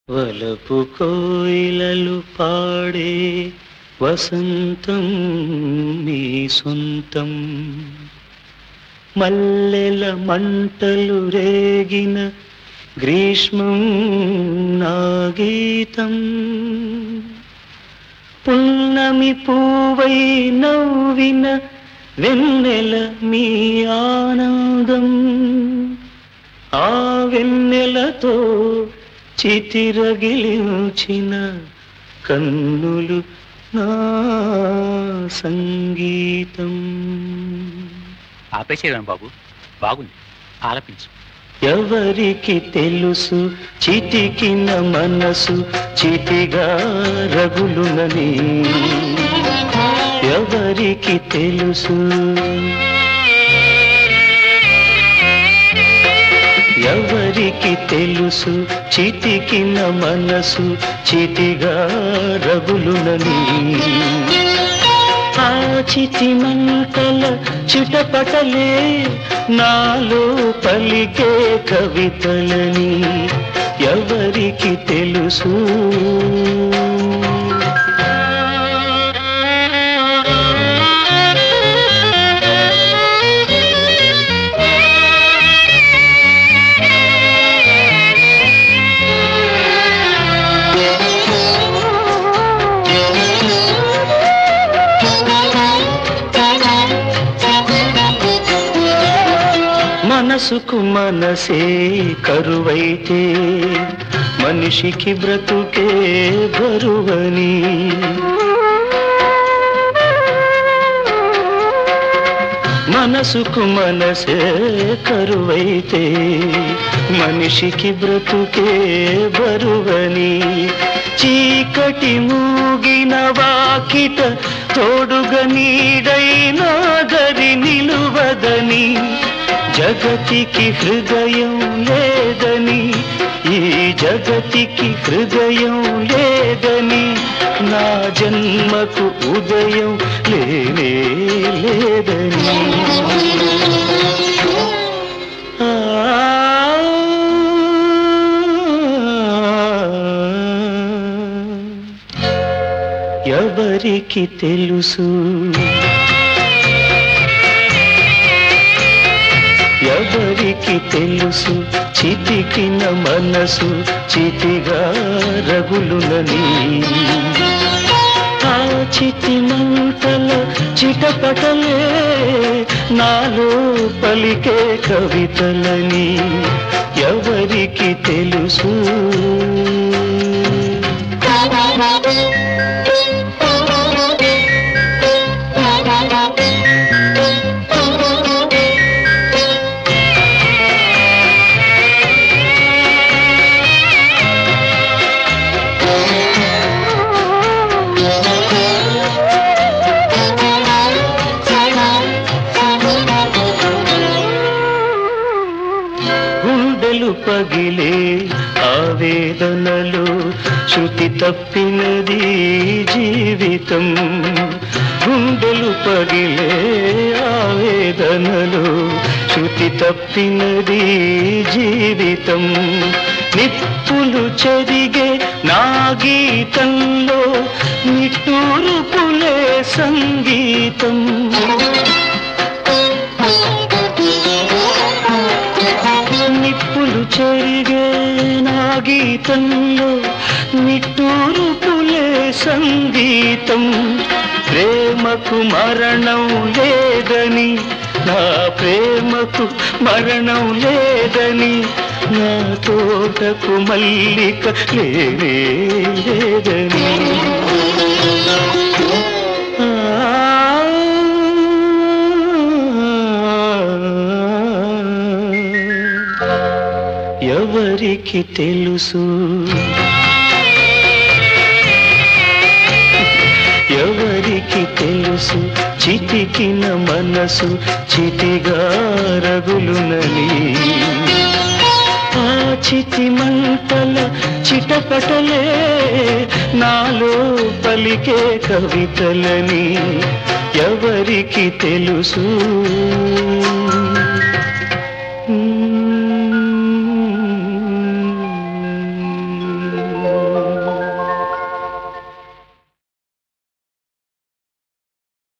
వలపు కోయిలలు పాడే వసంతం నీ సొంతం, మల్లెల మంటలు రేగిన గ్రీష్మం నా గీతం. పున్నమి పూవై నవ్విన వెన్నెల మీ ఆనందం, ఆ వెన్నెలతో చితిరగిలించిన కన్నులు నా సంగీతం. ఆపేసేవాను బాబు, బాగుంది, ఆలపించు. ఎవరికి తెలుసు చితికిన మనసు చితిగా రగులునని, ఎవరికి తెలుసు, ఎవరికి తెలుసు చితికిన మనసు చితిగా రగులునని. ఆ చితి మంటల చిటపటలే నాలో పలికే కవితలని, ఎవరికి తెలుసు. మనసుకు మనసే కరువైతే మనిషికి బ్రతుకే బరువని, మనసుకు మనసే కరువైతే మనిషికి బ్రతుకే బరువని. చీకటి మూగిన వాకిట తోడుగా నీడైనా దరి నిలువదని, జగతికి హృదయం లేదని, ఈ జగతికి హృదయం లేదని, నా జన్మకు ఉదయం లేనే లేదని. ఎవరికి తెలుసు, ఎవరికి తెలుసు చితికిన మనసు చితిగా రగులునని. ఆ చితి మంటల చిటపటలే నాలో పలికే కవితలని, ఎవరికి తెలుసు. గుండెలు పగిలే ఆవేదనలు శృతి తప్పినది జీవితం, గుండెలు పగిలే ఆవేదనలు శృతి తప్పినది జీవితం. నిప్పులు చెరిగే నా గీతంలో నిట్టూర్పులే సంగీతం, నిప్పులు చెరిగే నా గీతంలో నిట్టూర్పులే సంగీతం. ప్రేమకు మరణం లేదని, నా ప్రేమకు మరణం లేదని, నా తోటకు మల్లిక లేనే లేదని. ఎవరికి తెలుసు, ఎవరికి తెలుసు చితికిన మనసు చితిగా రగులునని. ఆ చితి మంటల చిటపటలే నాలో పలికే కవితలని, ఎవరికి తెలుసు.